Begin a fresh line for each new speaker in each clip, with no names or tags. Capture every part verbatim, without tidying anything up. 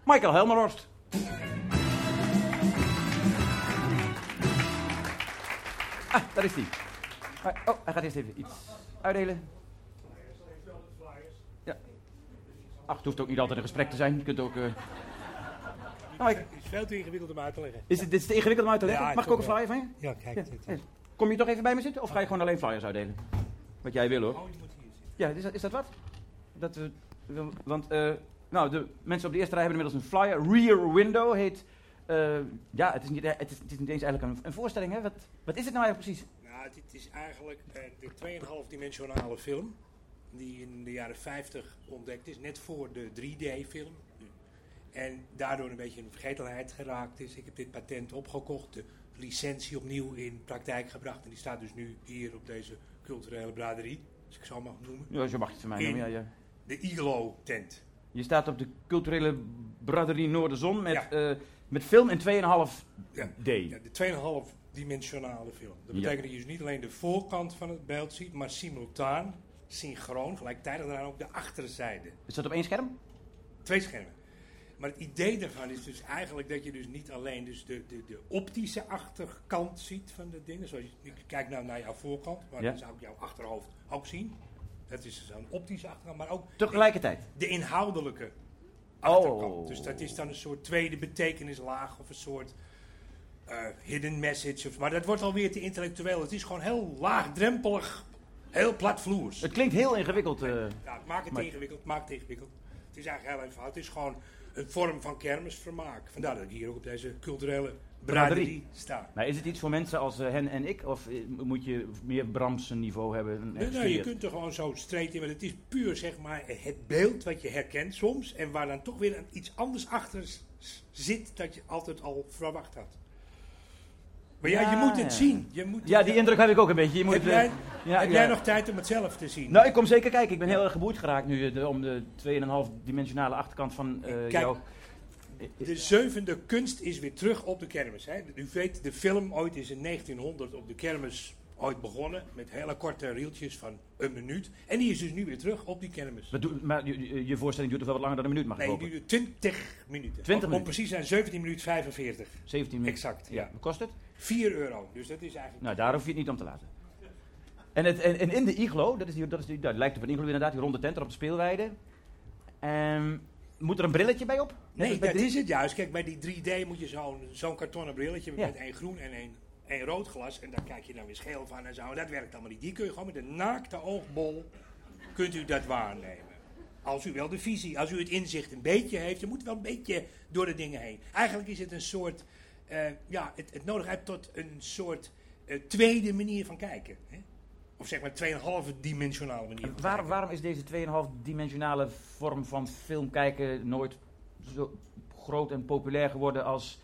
Michael Helmerhorst. Ah, daar is hij. Oh, hij gaat eerst even iets uitdelen. Ja. Ach, het hoeft ook niet altijd een gesprek te zijn. Je kunt ook... Uh...
Nou, het is veel te ingewikkeld om uit te leggen.
Is het, dit is te ingewikkeld om uit te leggen?
Ja,
Mag ik ook een flyer van je?
Ja, kijk.
Ja.
Dit, dit.
Kom je toch even bij me zitten? Of ga je gewoon alleen flyers uitdelen? Wat jij wil, hoor.
Oh, je moet hier zitten.
Ja, is dat, is dat wat? Dat we... Want, uh, nou, de mensen op de eerste rij hebben inmiddels een flyer. Rear Window heet... Uh, ja, het is, niet, het, is, het is niet eens eigenlijk een, een voorstelling, hè? Wat, wat is het nou eigenlijk precies?
Nou, het, het is eigenlijk uh, de twee komma vijf dimensionale film die in de jaren vijftig ontdekt is, net voor de drie D-film. En daardoor een beetje in vergetelheid geraakt is. Ik heb dit patent opgekocht, de licentie opnieuw in praktijk gebracht. En die staat dus nu hier op deze culturele braderie, als ik zo mag noemen.
Ja, zo mag je het van mij noemen, ja, ja.
De Iglo-tent.
Je staat op de culturele braderie Noorderzon met,
Ja.
uh, met film in twee komma vijf D.
Ja, ja, de twee komma vijf dimensionale film. Dat betekent
Ja.
dat je dus niet alleen de voorkant van het beeld ziet, maar simultaan, synchroon, gelijktijdig daaraan ook de achterzijde.
Is dat op één scherm?
Twee schermen. Maar het idee daarvan is dus eigenlijk dat je dus niet alleen dus de, de, de optische achterkant ziet van de dingen. Zoals je, ik kijk nou naar jouw voorkant, maar
Ja.
dan zou ik jouw achterhoofd ook zien. Dat is zo'n optische achterkant, maar ook
Tegelijkertijd?
de inhoudelijke
Oh.
achterkant. Dus dat is dan een soort tweede betekenislaag of een soort uh, hidden message. Of, maar dat wordt alweer te intellectueel. Het is gewoon heel laagdrempelig, heel platvloers.
Het klinkt heel ingewikkeld. Uh,
Ja, maak het
maar-
ingewikkeld, maak het ingewikkeld. Het is eigenlijk heel eenvoudig. Het is gewoon een vorm van kermisvermaak. Vandaar dat ik hier ook op deze culturele braderie
Braderie.
sta.
maar is het iets voor mensen als uh, hen en ik? Of uh, moet je meer Bramse niveau hebben? en
Nee,
echt
nee, je
gestudeerd?
kunt er gewoon zo streed in. Maar het is puur zeg maar het beeld wat je herkent soms. En waar dan toch weer een, iets anders achter s- s- zit dat je altijd al verwacht had. Maar ja,
Ja,
je moet het
ja.
zien. Je moet
Ja,
het-
die indruk heb ik ook een beetje. Je moet,
Heb,
uh,
jij,
ja,
heb
ja.
jij nog tijd om het zelf te zien?
Nou, ik kom zeker kijken. Ik ben heel erg geboeid geraakt nu uh, de, om de twee komma vijf dimensionale achterkant van uh,
Kijk.
jouw...
De zevende kunst is weer terug op de kermis. Hè. U weet, de film ooit is in negentienhonderd op de kermis ooit begonnen. Met hele korte reeltjes van een minuut. En die is dus nu weer terug op die kermis.
Wat doe- maar je, je voorstelling duurt toch wel wat langer dan een minuut, mag ik
Nee,
hopen?
die duurt twintig minuten.
twintig
Om- Om
minuten.
precies zijn zeventien minuten vijfenveertig.
zeventien minuten.
Exact, ja.
Wat kost het?
vier euro. Dus dat is eigenlijk...
Nou, daar hoef je het niet om te laten. En, het, en, en in de iglo, dat, is die, dat, is die, dat lijkt op een iglo inderdaad, die ronde tent er op de speelweide. En moet er een brilletje bij op? Net
Nee,
als bij
dat
drie-
is het juist. Kijk, bij die drie D moet je zo'n zo'n kartonnen brilletje
Ja.
met één groen en één, één rood glas. En daar kijk je dan weer scheel van en zo. En dat werkt allemaal niet. Die kun je gewoon met een naakte oogbol, kunt u dat waarnemen. Als u wel de visie, als u het inzicht een beetje heeft. Je moet wel een beetje door de dingen heen. Eigenlijk is het een soort, uh, ja, het, het nodigt uit tot een soort uh, tweede manier van kijken. Hè? Of zeg maar twee komma vijf dimensionale manier van
Waar,
kijken.
waarom is deze twee komma vijf dimensionale vorm van film kijken nooit zo groot en populair geworden als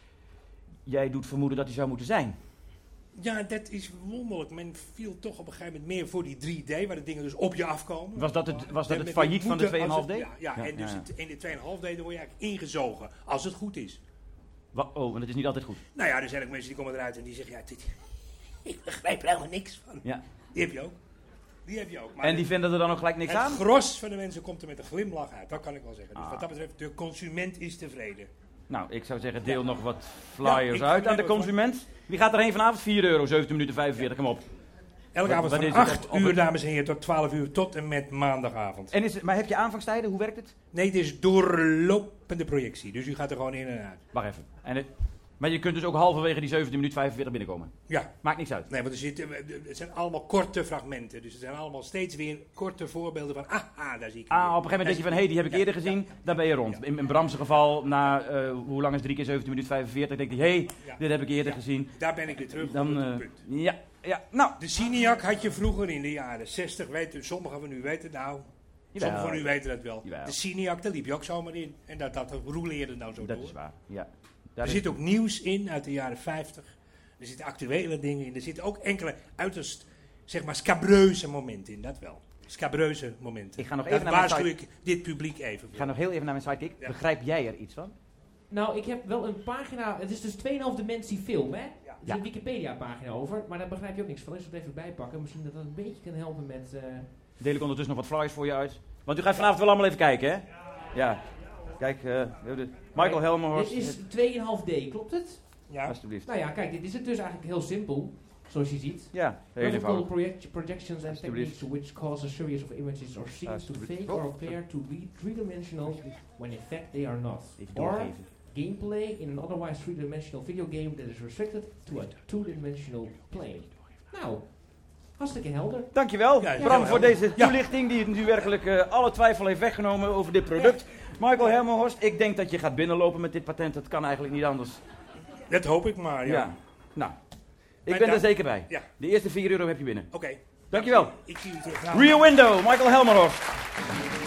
jij doet vermoeden dat hij zou moeten zijn?
Ja, dat is wonderlijk. Men viel toch op een gegeven moment meer voor die drie D, waar de dingen dus op je afkomen.
Was dat het, was dat
En
het
met
failliet van de
moeten-
twee komma
als
vijf D?
het- Ja, ja,
Ja,
en dus
ja, ja.
Het, in de twee komma vijf D word je eigenlijk ingezogen, als het goed is.
Wa- oh, want het is niet altijd goed.
Nou ja, er zijn ook mensen die komen eruit en die zeggen, ja, dit, ik begrijp er helemaal niks van.
Ja.
Die heb je ook. Die heb je ook. Maar
En die vinden er dan ook gelijk niks
het
aan?
gros van de mensen komt er met een glimlach uit, dat kan ik wel zeggen. Dus
Ah.
wat dat betreft, de consument is tevreden.
Nou, ik zou zeggen, deel nog wat flyers
Ja, ik
uit
ga
aan de
er wat
consument. Wie gaat erheen vanavond? vier euro, zeventien minuten vijfenveertig, kom op.
Elke
Wat-
avond
wat
van
is het?
acht
Op- op
uur,
het-
dames en heren, tot twaalf uur, tot en met maandagavond.
En is, maar heb je aanvangstijden? Hoe werkt het?
Nee, het is doorlopende projectie, dus u gaat er gewoon in en uit.
Wacht even. En het, maar je kunt dus ook halverwege die zeventien minuten vijfenveertig binnenkomen.
Ja.
Maakt niks uit.
Nee, want er zitten, het zijn allemaal korte fragmenten. Dus er zijn allemaal steeds weer korte voorbeelden van, ah, ah daar zie ik hem
Ah, op
weer.
een gegeven moment denk je van, hé, hey, die heb ik
Ja,
eerder gezien.
ja,
Daar ben je rond.
ja.
In, in Bramse geval, na, uh, hoe lang is drie keer zeventien minuten vijfenveertig, denk je, hé, hey,
Ja.
dit heb ik eerder
Ja.
gezien.
Daar ben ik weer terug
Dan,
op het
eh,
punt.
ja, ja, nou.
De Cineac had je vroeger in de jaren zestig, weten, sommigen van u weten nou,
Jawel.
sommigen van u weten dat wel.
Jawel.
De Cineac, daar liep je ook zomaar in. En dat, dat roleerde nou zo
Dat
door.
is waar, ja. Daar
Er
is-
zit ook nieuws in uit de jaren vijftig. Er zitten actuele dingen in. Er zitten ook enkele uiterst, zeg maar, scabreuze momenten in. Dat wel. Scabreuze momenten.
Ik ga nog
dat
even naar mijn
waarschuw
site.
ik dit publiek even.
Ik ga nog heel even naar mijn sidekick.
Ja.
Begrijp jij er iets van?
Nou, ik heb wel een pagina, het is dus twee komma vijf dimensie film, hè? Er is
Ja.
een Wikipedia-pagina over, maar daar begrijp je ook niks van. Dus ik zal het even bijpakken. Misschien dat dat een beetje kan helpen met... eh,
Deel ik ondertussen nog wat flyers voor je uit. Want u gaat vanavond wel allemaal even kijken, hè? Ja. Ja, Kijk, uh, we hebben de Michael Helmerhorst.
Dit is twee komma vijf D, klopt het?
Ja.
Alsjeblieft.
Nou ja, kijk, dit is het dus eigenlijk heel simpel, zoals je ziet.
Ja, heel
Graphical
eenvoudig.
project projections and
Alsjeblieft.
techniques which cause a series of images or scenes to
Alsjeblieft.
fake
Oh.
or appear to be three-dimensional when in fact they are not.
Even
Or
doorgeven.
gameplay in an otherwise three-dimensional video game that is restricted to a two-dimensional plane. Nou, hartstikke helder.
Dankjewel,
Ja,
Bram,
heel
voor
helder.
deze toelichting die nu werkelijk uh, alle twijfel heeft weggenomen over dit product. Michael Helmerhorst, ik denk dat je gaat binnenlopen met dit patent. Dat kan eigenlijk niet anders.
Dat hoop ik maar, ja.
Ja. Nou, ik
Mijn
ben er
dank.
zeker bij.
Ja.
De eerste vier euro heb je binnen.
Oké.
Dankjewel.
Ik zie u terug.
Rear Window, Michael Helmerhorst.